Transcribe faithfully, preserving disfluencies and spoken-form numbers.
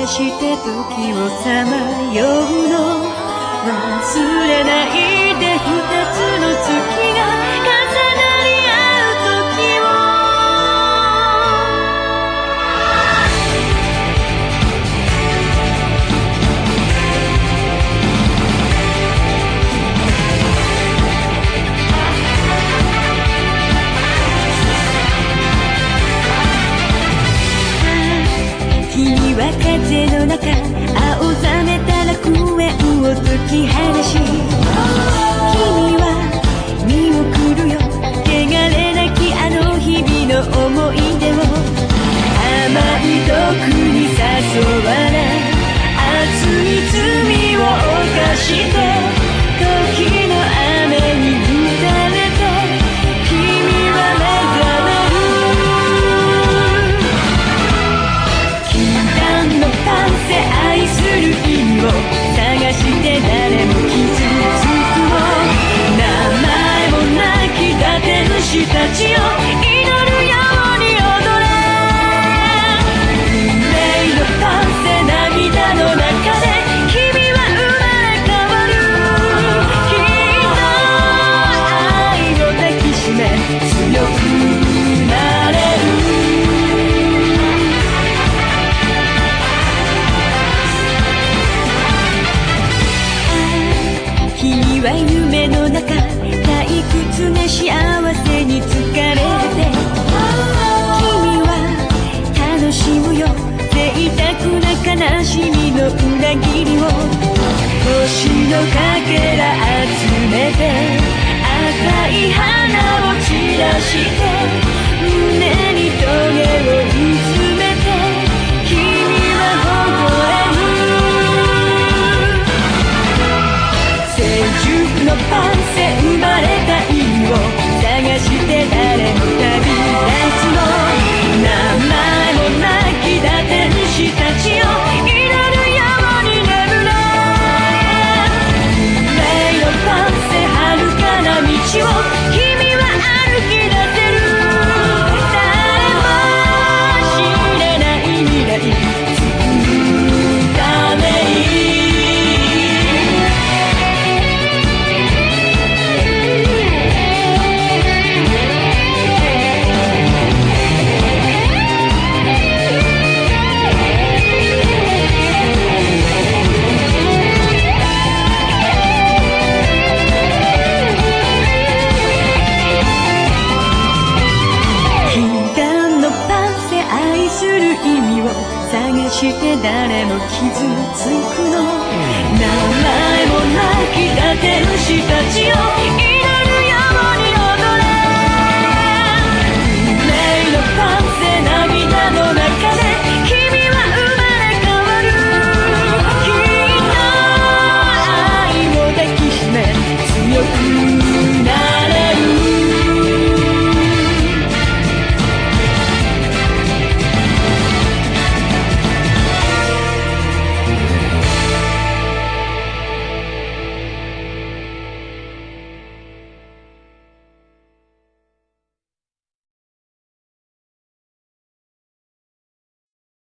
して時をさまようの忘れないで二つの月が重なり合う時を君は風の中青ざめた楽園を解き放し君は見送るよ汚れなきあの日々の思い出を甘い毒に誘われ熱い罪を犯して時の雨に打たれて君は目覚める禁断のパンセ愛する意味を探して誰も傷つくの名前もなき伊達主たちを祈るように踊れ運命のパンセ涙の中で君は生まれ変わるきっと愛を抱きしめ強くなれる君は夢の中退屈な幸せに疲れて君は楽しむよ贅沢な悲しみの裏切りを星のかけら集めて赤い花を散らして胸に棘を見つめて君は微笑む成熟のパンセ生まれた意味を探して誰も旅立つの名前もなき伊達主たちを祈るように眠れ運命のパンセ遥かな道を君は歩き出せる誰も知らない未来作るために探して誰も傷つくの名前もなき伊達主たちを